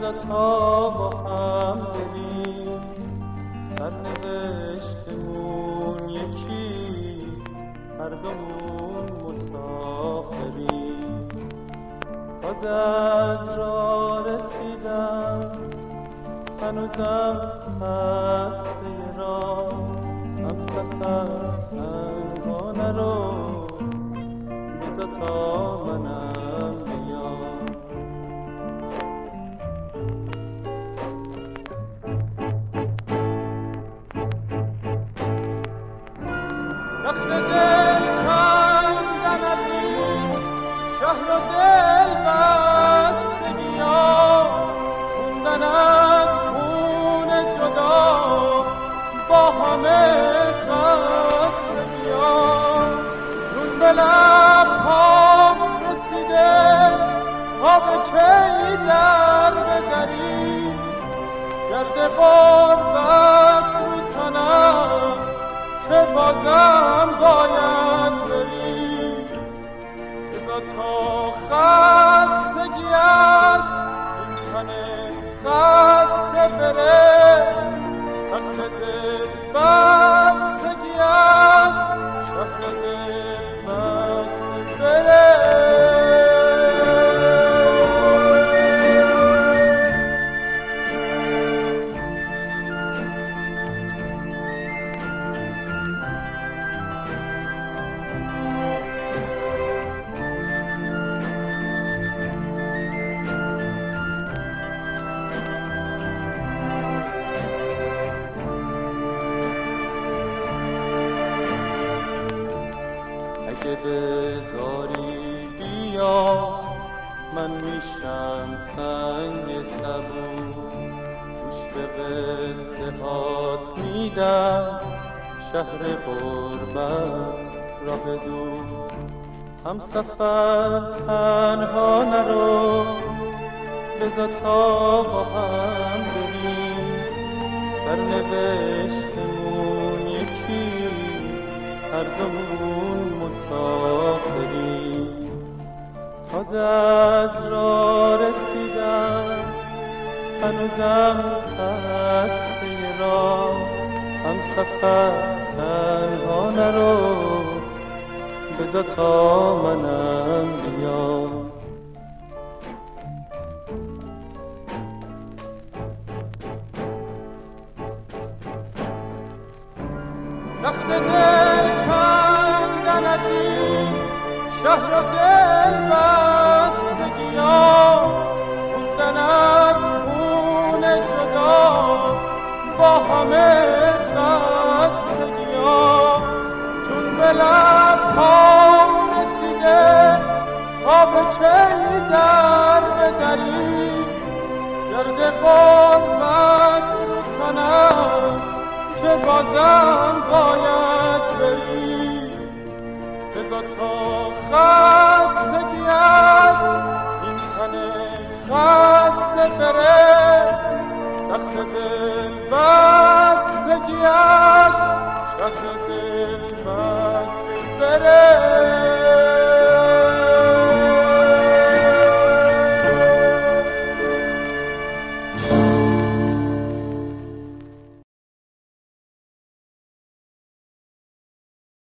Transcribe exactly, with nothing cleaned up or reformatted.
بذار تا با هم بریم سرنوشتمون یکی، هر دومون مسافریم. باز از راه رسیدم هنوزم خسته راه، همسفر انگانه رو بذار تا منم بیام. سخت دل کندن از این شهر و دل بستگی ها، خوندن از خون جدا با همه خستگی ها. جون به لبهام رسیده تا به کی در بدری، گرد غربت رو تنم که بازم باید بری. بذار تا خستگی از این تن خسته بره، سخت دل بستگی از شهر دل بسته بره. اگه بذاری بیا من میشم سنگ سبو، گوش به قصه هات میدم شهر غربت راه دور. همسفر تنها نرو بذار تا با هم بریم سرنوشتمون یکی، هر دومون مسافریم. تازه از راه رسیدم هنوزم خسته راه، همسفر تنها نرو بذار تا منم بیام. سخت دل کندن از این شهر و دل بستگی ها، خوندن از خون جدا با همه خستگی ها. چون به لبهام رسیده تا به کی در بدری، گرد غربت رو تنم که بازم باید بری. بذار تا خستگی از این تن خسته بره، سخت دل بستگی از شهر دل بسته بره.